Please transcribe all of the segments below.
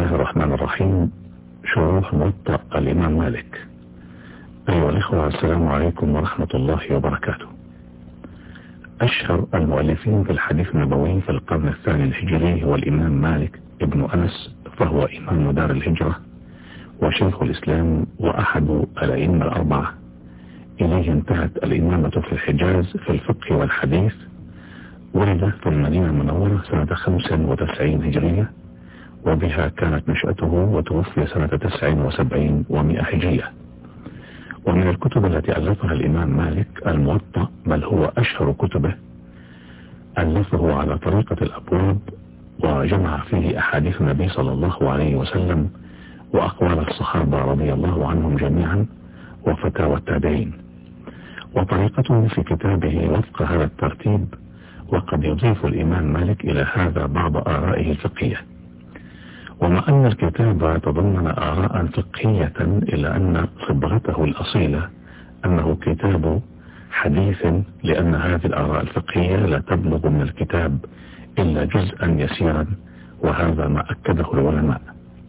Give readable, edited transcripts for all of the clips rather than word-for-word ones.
الله الرحمن الرحيم. شروح موطأ الإمام مالك. أيها الإخوة، السلام عليكم ورحمة الله وبركاته. أشهر المؤلفين في الحديث النبوي في القرن الثاني الهجري هو الإمام مالك ابن أنس، فهو إمام دار الهجرة وشيخ الإسلام وأحد الأئمة الأربعة. إليه انتهت الإمامة في الحجاز في الفقه والحديث. ولد في المدينة المنورة سنة 95 هجرية، وبها كانت نشأته، وتوفي سنة 79 و100 هجرية. ومن الكتب التي ألفها الإمام مالك الموطأ، بل هو أشهر كتبه. ألفه على طريقة الأبواب، وجمع فيه أحاديث النبي صلى الله عليه وسلم وأقوال الصحابة رضي الله عنهم جميعا وفتاوى التابعين. وطريقته في كتابه وفق هذا الترتيب، وقد يضيف الإمام مالك إلى هذا بعض آرائه الفقهية. ومع أن الكتاب تضمن آراء فقهية، إلا أن صبغته الأصيلة أنه كتاب حديث، لأن هذه الآراء الفقهية لا تبلغ من الكتاب إلا جزءا يسيرا، وهذا ما أكده العلماء.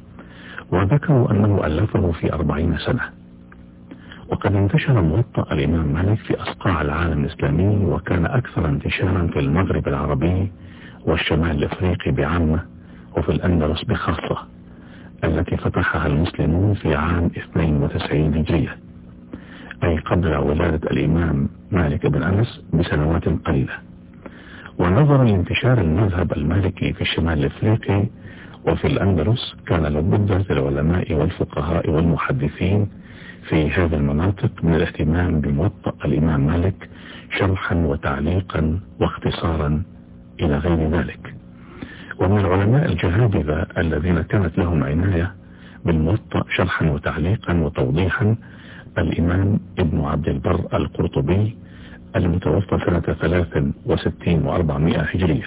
وذكروا أنه ألفه في 40 سنة. وقد انتشر موطأ الإمام مالك في أصقاع العالم الإسلامي، وكان أكثر انتشارا في المغرب العربي والشمال الأفريقي بعامة، وفي الأندلس بخاصة، التي فتحها المسلمون في عام 92 هجرية، أي قبل ولادة الإمام مالك بن أنس بسنوات قليلة. ونظرا لانتشار المذهب المالكي في الشمال الأفريقي وفي الأندلس، كان لابد للعلماء والفقهاء والمحدثين في هذه المناطق من الاهتمام بموطأ الإمام مالك شرحا وتعليقا واختصارا إلى غير ذلك. ومن العلماء الجهابذة الذين كانت لهم عناية بالموطأ شرحا وتعليقا وتوضيحا الإمام ابن عبد البر القرطبي، المتوفى سنة 63 و400 هجرية،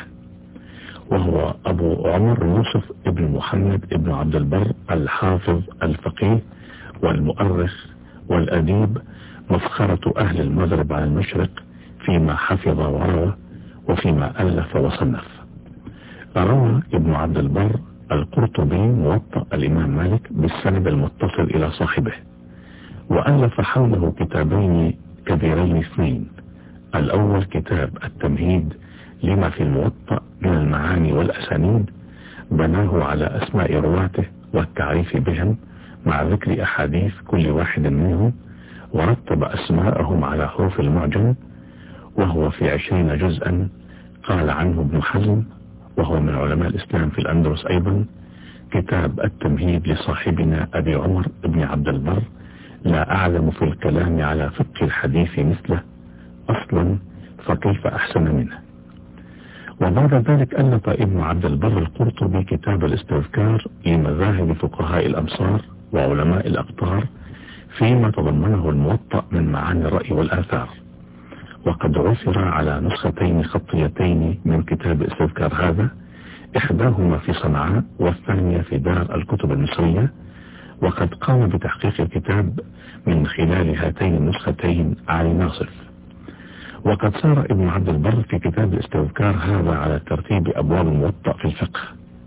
وهو أبو عمر يوسف ابن محمد ابن عبد البر الحافظ الفقيه والمؤرخ والأديب، مفخرة أهل المغرب على المشرق فيما حفظ وروى وفيما ألف وصنف. روى ابن عبد البر القرطبي موطأ الإمام مالك بالسند المتصل إلى صاحبه، وألف حوله كتابين كبيرين اثنين. الأول كتاب التمهيد لما في الموطأ من المعاني والأسانيد، بناه على أسماء رواته والتعريف بهم مع ذكر أحاديث كل واحد منهم، ورتب أسماءهم على حروف المعجم، وهو في 20 جزءا. قال عنه ابن حزم، وهو من علماء الإسلام في الأندلس أيضا: كتاب التمهيد لصاحبنا أبي عمر ابن عبد البر، لا أعلم في الكلام على فقه الحديث مثله أصلا، فكيف أحسن منه. وبعد ذلك ألف ابن عبد البر القرطبي كتاب الاستذكار لمذاهب فقهاء الأمصار وعلماء الأقطار فيما تضمنه الموطأ من معاني الرأي والآثار. وقد عثر على نسختين خطيتين من كتاب الاستذكار هذا، إحداهما في صنعاء والثانية في دار الكتب المصرية. وقد قام بتحقيق الكتاب من خلال هاتين النسختين علي ناصف. وقد سار ابن عبد البر في كتاب الاستذكار هذا على ترتيب أبواب الموطأ في الفقه.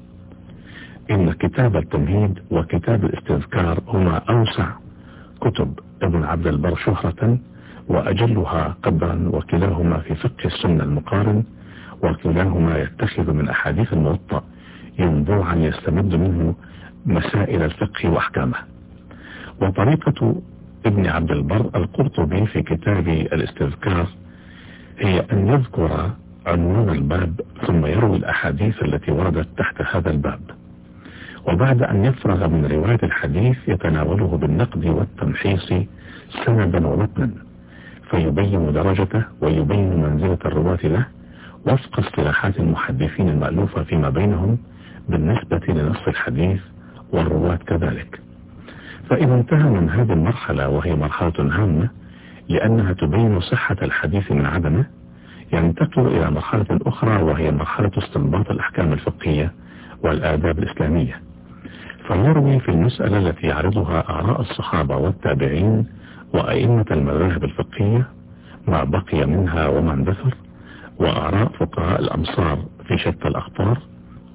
إن كتاب التمهيد وكتاب الاستذكار هما أوسع كتب ابن عبد البر شهرة وأجلها قدرا، وكلاهما في فقه السنة المقارن، وكلاهما يتخذ من أحاديث الموطأ ينبوعا يستمد منه مسائل الفقه وأحكامه. وطريقة ابن عبد البر القرطبي في كتاب الاستذكار هي أن يذكر عنوان الباب ثم يروي الأحاديث التي وردت تحت هذا الباب، وبعد أن يفرغ من رواية الحديث يتناوله بالنقد والتمحيص سندا ومتنا، فيبين درجته ويبين منزلة الرواة له وفق اصطلاحات المحدثين المألوفة فيما بينهم بالنسبة لنص الحديث والرواة كذلك. فإذا انتهى من هذه المرحلة، وهي مرحلة هامة لأنها تبين صحة الحديث من عدمه، ينتقل إلى مرحلة أخرى، وهي مرحلة استنباط الأحكام الفقهية والآداب الإسلامية. فيروي في المسألة التي يعرضها آراء الصحابة والتابعين وأئمة المذاهب الفقهية ما بقي منها وما اندثر، وآراء فقهاء الأمصار في شتى الأقطار،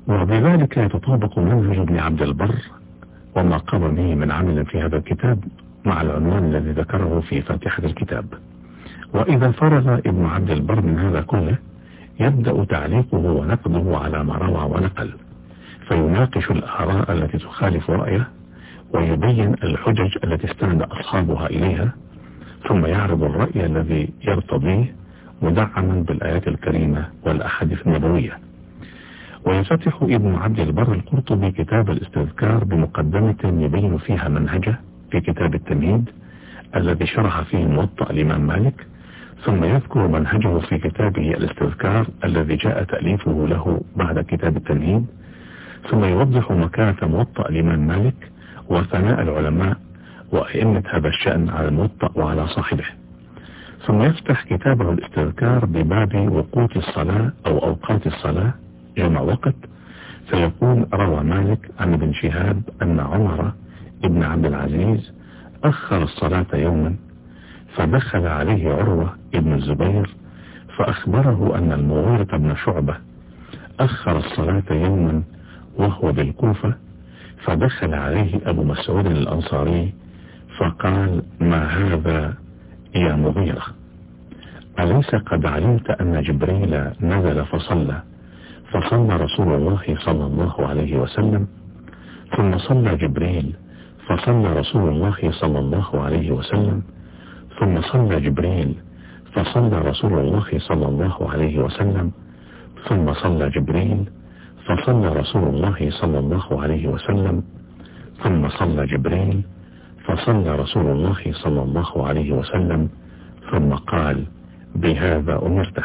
وبذلك يتطابق منهج ابن عبد البر وما قام به من عمل في هذا الكتاب مع العنوان الذي ذكره في فاتحة الكتاب. وإذا فرغ ابن عبد البر من هذا كله يبدأ تعليقه ونقده على ما روى ونقل، فيناقش الآراء التي تخالف رأيه ويبين الحجج التي استند أصحابها إليها، ثم يعرض الرأي الذي يرتضيه مدعما بالآيات الكريمة والأحاديث النبوية. ويفتح ابن عبد البر القرطبي كتاب الاستذكار بمقدمة يبين فيها منهجه في كتاب التمهيد الذي شرح فيه موطأ الإمام مالك، ثم يذكر منهجه في كتابه الاستذكار الذي جاء تأليفه له بعد كتاب التمهيد، ثم يوضح مكانة موطأ الإمام مالك وثناء العلماء وأئمة هذا الشأن على الموطأ وعلى صاحبه، ثم يفتح كتابه الاستذكار بباب وقوت الصلاة أو أوقات الصلاة جمع وقت، فيقول: روى مالك عن ابن شهاب أن عمر ابن عبد العزيز أخر الصلاة يوما، فدخل عليه عروة ابن الزبير فأخبره أن المغيرة بن شعبة أخر الصلاة يوما وهو بالكوفة، فدخل عليه أبو مسعود الأنصاري فقال: ما هذا يا مغيرة؟ أليس قد علمت أن جبريل نزل فصلى رسول الله صلى الله عليه وسلم، ثم صلى جبريل فصلى رسول الله صلى الله عليه وسلم، ثم صلى جبريل فصلى رسول الله صلى الله عليه وسلم، ثم صلى جبريل فصلى رسول الله صلى الله عليه وسلم، ثم صلى جبريل فصلى رسول الله صلى الله عليه وسلم، ثم قال: بهذا أمرته.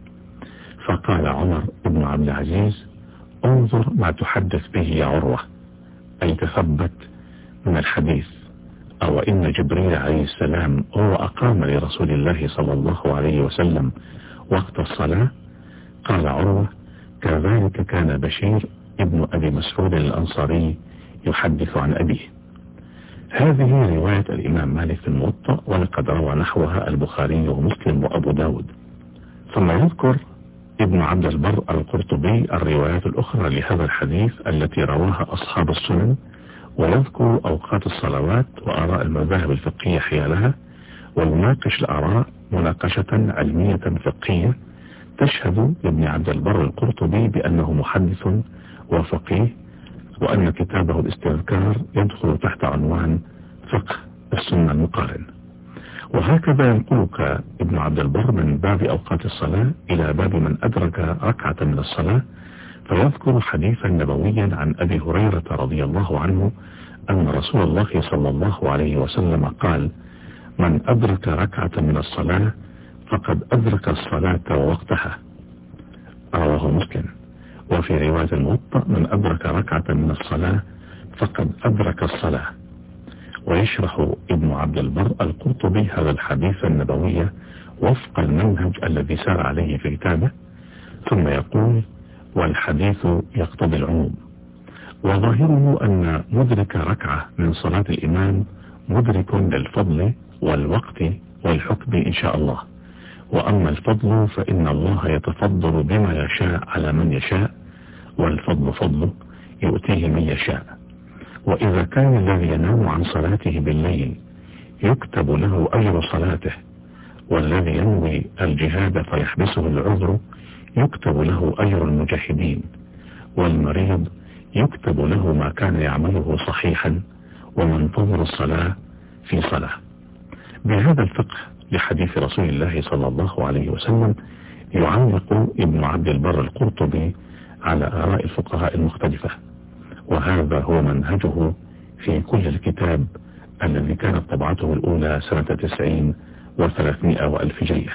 فقال عمر بن عبد العزيز: انظر ما تحدث به يا عروة، أي تثبت من الحديث، أو إن جبريل عليه السلام هو أقام لرسول الله صلى الله عليه وسلم وقت الصلاة؟ قال عروة: كذلك كان بشير ابن أبي مسعود الأنصاري يحدث عن أبيه. هذه رواية الإمام مالك في الموطأ، ولقد روى نحوها البخاري ومسلم وأبو داود. ثم يذكر ابن عبد البر القرطبي الروايات الأخرى لهذا الحديث التي رواها أصحاب السنن، ويذكر أوقات الصلوات وآراء المذاهب الفقهية حيالها، ويناقش الآراء مناقشة علمية فقهية تشهد لابن عبد البر القرطبي بأنه محدث وفقيه، وأن كتابه الاستذكار يدخل تحت عنوان فقه السنة المقارن. وهكذا ينقلك ابن عبد البر من باب أوقات الصلاة إلى باب من أدرك ركعة من الصلاة، فيذكر حديثا نبويا عن أبي هريرة رضي الله عنه أن رسول الله صلى الله عليه وسلم قال: من أدرك ركعة من الصلاة فقد أدرك الصلاة ووقتها، رواه مسلم. وفي رواية الموطأ: من أدرك ركعة من الصلاة فقد أدرك الصلاة. ويشرح ابن عبد البر القرطبي هذا الحديث النبوي وفق المنهج الذي سار عليه في كتابه، ثم يقول: والحديث يقتضي العموم، وظاهره أن مدرك ركعة من صلاة الإمام مدرك للفضل والوقت والحكم إن شاء الله. وأما الفضل فإن الله يتفضل بما يشاء على من يشاء، والفضل فضله يؤتيه من يشاء. وإذا كان الذي ينام عن صلاته بالليل يكتب له أجر صلاته، والذي ينوي الجهاد فيحبسه العذر يكتب له أجر المجاهدين، والمريض يكتب له ما كان يعمله صحيحا، ومنتظر الصلاة في صلاة. بهذا الفقه لحديث رسول الله صلى الله عليه وسلم يعلق ابن عبد البر القرطبي على آراء الفقهاء المختلفة، وهذا هو منهجه في كل الكتاب الذي كانت طبعته الأولى سنة 90 و300 وألف هجرية.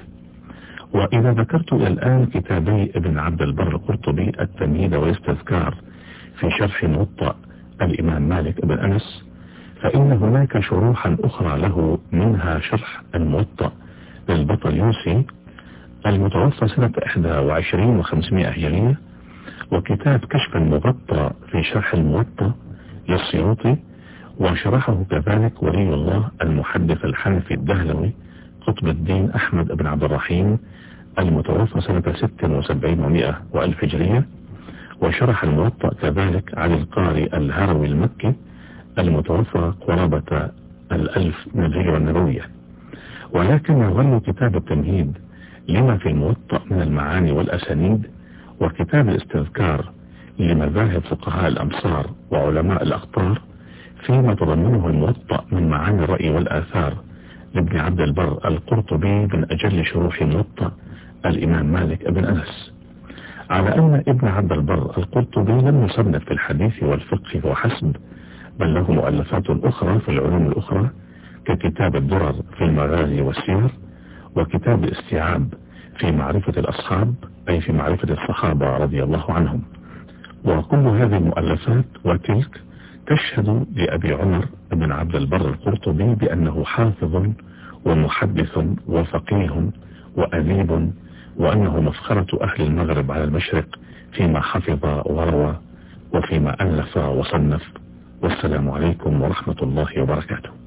وإذا ذكرت إلى الآن كتابي ابن عبد البر القرطبي التمهيد والاستذكار في شرح موطأ الإمام مالك بن أنس، فإن هناك شروحا أخرى له، منها شرح الموطأ للبطليوسي المتوفى سنة 21 و500 هجرية، وكتاب كشف المغطى في شرح الموطأ للسيوطي، وشرحه كذلك ولي الله المحدث الحنفي الدهلوي قطب الدين أحمد بن عبد الرحيم المتوفى سنة 76 و100 وألف هجرية. وشرح الموطأ كذلك عن القارئ الهروي المكي المتوفى قرابة 1000 من الهجرة النبوية. ولكن يظل كتاب التمهيد لما في الموطأ من المعاني والأسانيد وكتاب الاستذكار لمذاهب فقهاء الأمصار وعلماء الأقطار فيما تضمنه الموطأ من معاني الرأي والآثار لابن عبد البر القرطبي من أجل شروح موطأ الإمام مالك بن أنس، على أن ابن عبد البر القرطبي لم يصنف في الحديث والفقه وحسب، بل له مؤلفات أخرى في العلوم الأخرى ككتاب الدرر في المغازي والسير، وكتاب الاستيعاب في معرفة الأصحاب أي في معرفة الصحابة رضي الله عنهم. وكل هذه المؤلفات وتلك تشهد لأبي عمر بن عبد البر القرطبي بأنه حافظ ومحدث وفقيه وأديب، وأنه مفخرة أهل المغرب على المشرق فيما حفظ وروى وفيما ألف وصنف. والسلام عليكم ورحمة الله وبركاته.